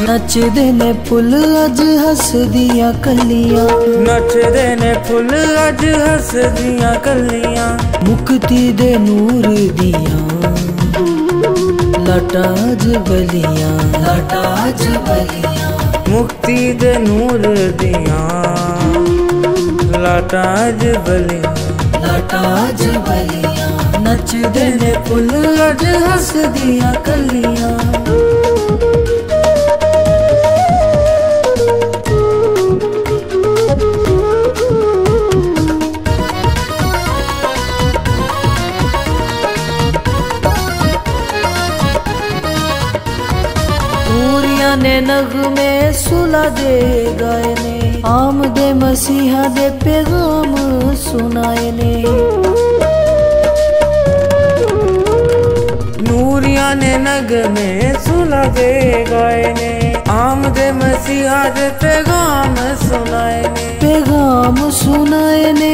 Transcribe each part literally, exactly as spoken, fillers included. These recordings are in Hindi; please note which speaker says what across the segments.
Speaker 1: नचदे ने फुल अज हसदियां कलियां,
Speaker 2: नचदे ने फुल अज हसदियां कलियां।
Speaker 1: मुक्ति दे नूर दियां लटा ज बलियां, लटा ज बलियां।
Speaker 2: मुक्ति दे नूर दियां लटा ज बलियां,
Speaker 1: लटा ज बलियां। नचदे ने फुल अज हसदियां कलियां। ने नगमे सुला दे गाए ने, आमदे मसीहा दे पैगाम सुनाए ने।
Speaker 2: नूरिया ने नगमे सुला दे गाए ने, आमदे मसीहा दे पैगाम सुनाए ने,
Speaker 1: पैगाम सुनाए ने।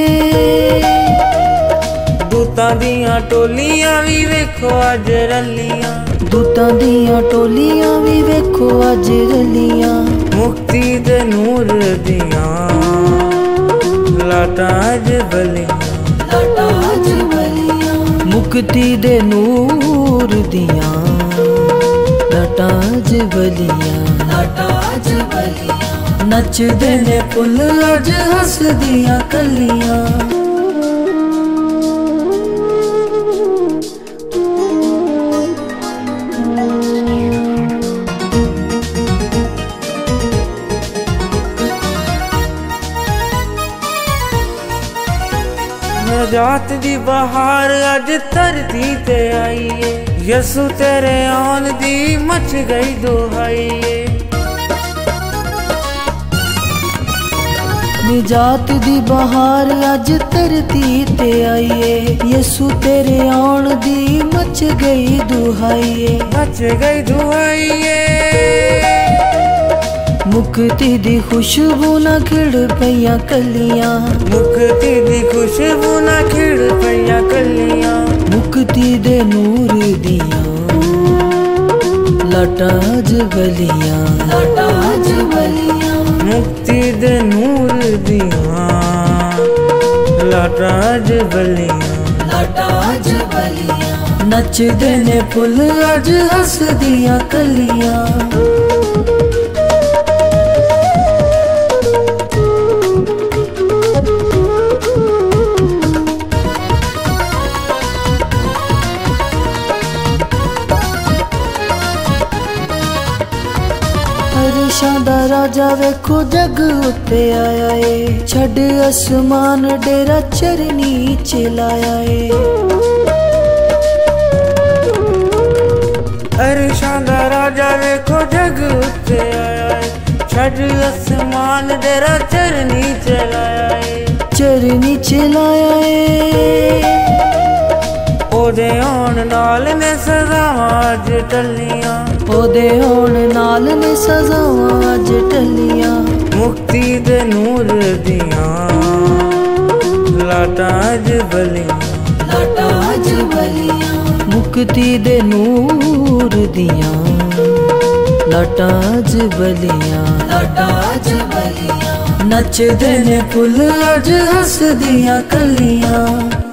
Speaker 2: दूतां दियां टोलियां भी वेखो अज रलियां,
Speaker 1: दूतां दियां टोलियां भी वेखो अज रलियां।
Speaker 2: मुक्ति दे नूर दियां लटा ज बलियां,
Speaker 1: लटा ज बलियां। मुक्ति दे नूर दियां लटा ज बलियां, लटा ज बलियां। नचदे ने फुल अज हसदियां कलियां।
Speaker 2: नजात दी बहार अज धरती ते आई है, यसु तेरे आन दी मच गई दुहाई है।
Speaker 1: निजात दी बहार अज धरती ते आई है, यसु तेरे आन दी मच गई दुहाई है,
Speaker 2: मच गई दुहाई है।
Speaker 1: मुक्ति दी खुशबू ना खिड़ पईयां कलियां,
Speaker 2: मुक्ति दी खुशबू ना खिड़ पईयां कलियां।
Speaker 1: मुक्ति दे नूर दियां लटा ज बलियां, लटा ज बलियां।
Speaker 2: मुक्ति दे नूर दियां लटा ज बलियां,
Speaker 1: लटा ज बलियां। नचदे ने फुल अज हसदियां कलियां। अरशां दा राजा वेखो जग उत्ते आया है, छड़ आसमान डेरा चरनी च लाया है।
Speaker 2: अरशां दा राजा वेखो जग उत्ते आया है, छड़ आसमान डेरा चरनी च लाया है,
Speaker 1: चरनी च लाया है।
Speaker 2: ओदे आउण नाल ने सजावां अज टलियां,
Speaker 1: ओदे आउण नाल ने सजावां अज टलियां।
Speaker 2: मुक्ति दे नूर दियां लटा ज बलियां,
Speaker 1: लटा ज बलियां। मुक्ति दे नूर दियां लटा ज बलियां, लटा ज बलियां। नचदे ने फुल अज हसदियां कलियां।